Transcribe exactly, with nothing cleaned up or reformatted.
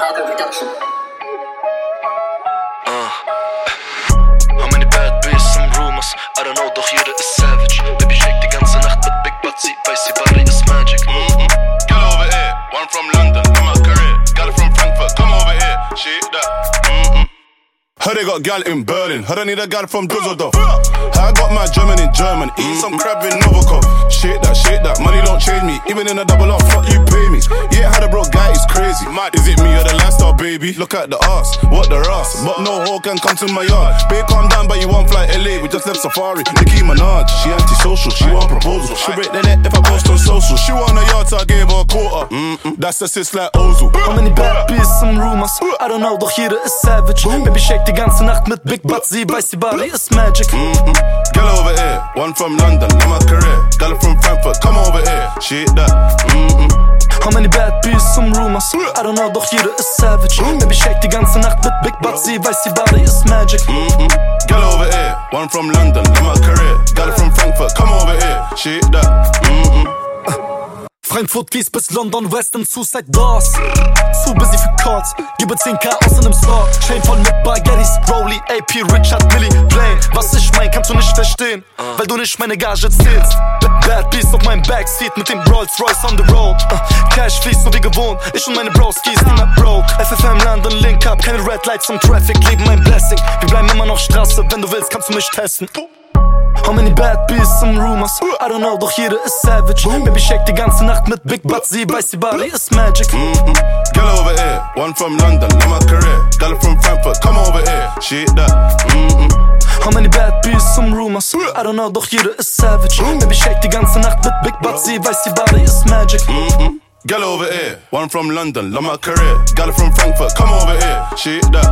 Parker Production. Uh. How many bad bees, some rumors, I don't know, doch jeder ist savage. Baby shake die ganze Nacht mit Big Buttsy, weiß sie body is magic. Mm-hmm. Girl over here, one from London, in my career. Got it from Frankfurt, come over here, shit that. Mm-mm. Heard they got gal in Berlin, heard I need a gal from Düsseldorf. I got my German in German, eat some crab in Novikov. Shit that, shit that, money don't change me, even in a double up, fuck you pay me. Yeah, how the broke guy is crazy. Is it me or the lifestyle, baby? Look at the ass, what the ass, but no hoe can come to my yard. Babe, calm down, but you won't fly L A, we just left Safari. Nicki Minaj, she antisocial, she want proposal. She break the net if I post on social. She want a yard, so I gave her a quarter. Mm-mm. That's a sis like Ozil. How many bad bees, some rumors, I don't know, doch jeder ist savage. Baby shake die ganze Nacht mit Big Butt, sie weiß, die Body ist magic. Mm-mm. Girl over here, one from London, in my career. Girl from Frankfurt, come over here, shit that. Mm-mm. How many bad bees, some rumors, I don't know, doch jeder ist savage. Baby shake die ganze Nacht mit Big Butt, sie weiß, die Body ist magic. Mm-mm. Girl over here, one from London, in my career. Girl from Frankfurt, come over here, shit that. Mm-mm. Frankfurt, Kies bis London, West und Suicide Doors. Zu busy für Calls, gebe zehn K aus in nem Store. Chain voll mit Baguettes, Rolly, A P, Richard, Billy, Blaine. Was ich mein, kannst du nicht verstehen, weil du nicht meine Gage zählst. Bad Beast auf meinem Backseat mit dem Rolls Royce on the road. uh, Cash fließt so wie gewohnt, ich und meine Broskis, die mal broke. F F M London, Link Up, keine Red Lights zum Traffic, leben mein Blessing. Wir bleiben immer noch Straße, wenn du willst, kannst du mich testen. How many bad bees, some rumors, I don't know, doch jeder ist savage. Baby shake die ganze Nacht mit Big Butt, sie weiß, die Body ist magic. Mm-mm. Girl over here, one from London, in my career. Girl from Frankfurt, come over here, shit that. Mm-mm. How many bad bees, some rumors, I don't know, doch jeder ist savage. Baby shake die ganze Nacht mit Big Butt, sie weiß, die Body ist magic. Mm-mm. Girl over here, one from London, in my career. Girl from Frankfurt, come over here, shit that.